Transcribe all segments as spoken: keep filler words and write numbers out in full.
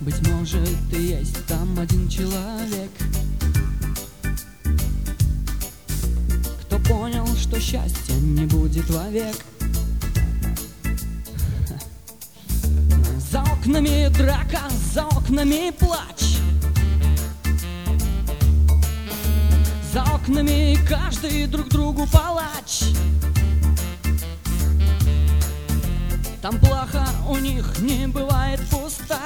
Быть может, и есть там один человек, кто понял, что счастья не будет вовек. За окнами драка, за окнами плач, за окнами каждый друг другу палач. Там плохо у них не бывает пусто,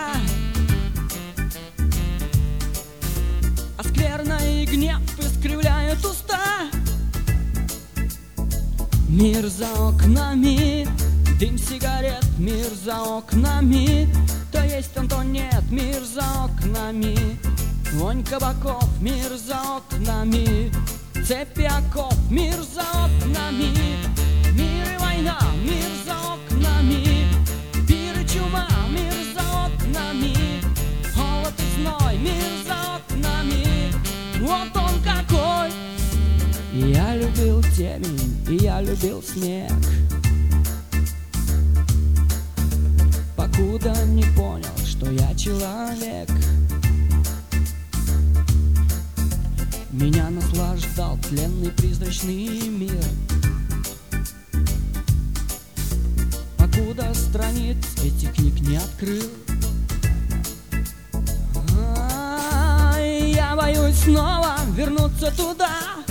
а скверно и гнев искривляют уста. Мир за окнами, дым сигарет, мир за окнами. То есть он, то нет, мир за окнами. Вонь кабаков, мир за окнами. Цепи оков, мир за окнами. Мир и война, мир за окнами. Пир и чума, мир за окнами. Холод и зной, мир за окнами. Вот он какой. Я любил темень, и я любил снег, покуда не понял, что я человек. Меня наслаждал тленный призрачный мир, покуда страниц этих книг не открыл. А, я боюсь снова вернуться туда,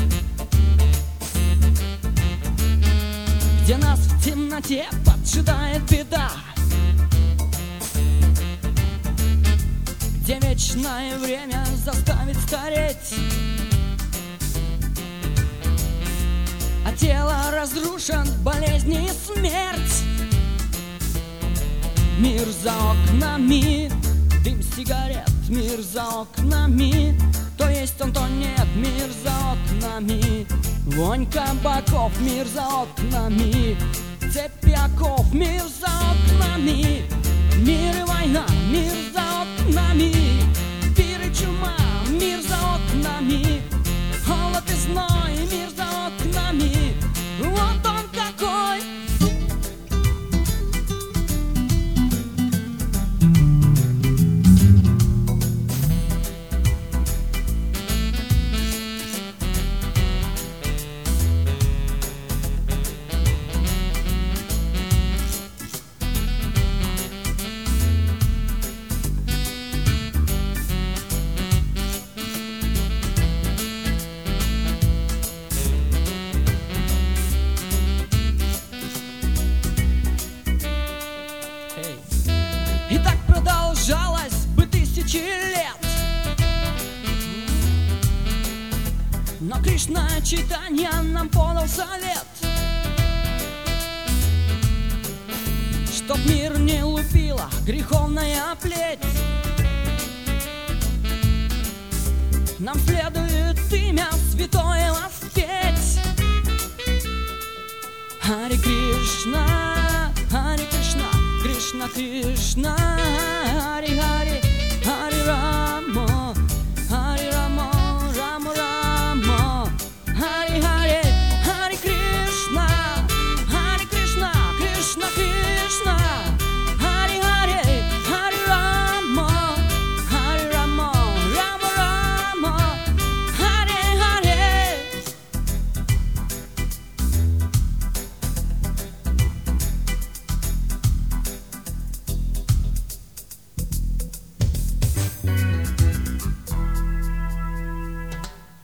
где нас в темноте поджидает беда, где вечное время заставит стареть, а тело разрушен, болезни и смерть. Мир за окнами, дым сигарет, мир за окнами. То есть он, то нет, мир за окнами. Вонь кабаков, мир за окнами. Цепи оков, мир за окнами. Мир и война, мир за окнами. Пир и чума, мир за окнами. Холод и зной, мир за окнами. Вот он какой. И так продолжалось бы тысячи лет. Но Кришна читания нам подал совет, чтоб мир не лупила греховная плеть. Нам следует имя святое воспеть. Харе Кришна, Харе Кришна, Кришна Кришна,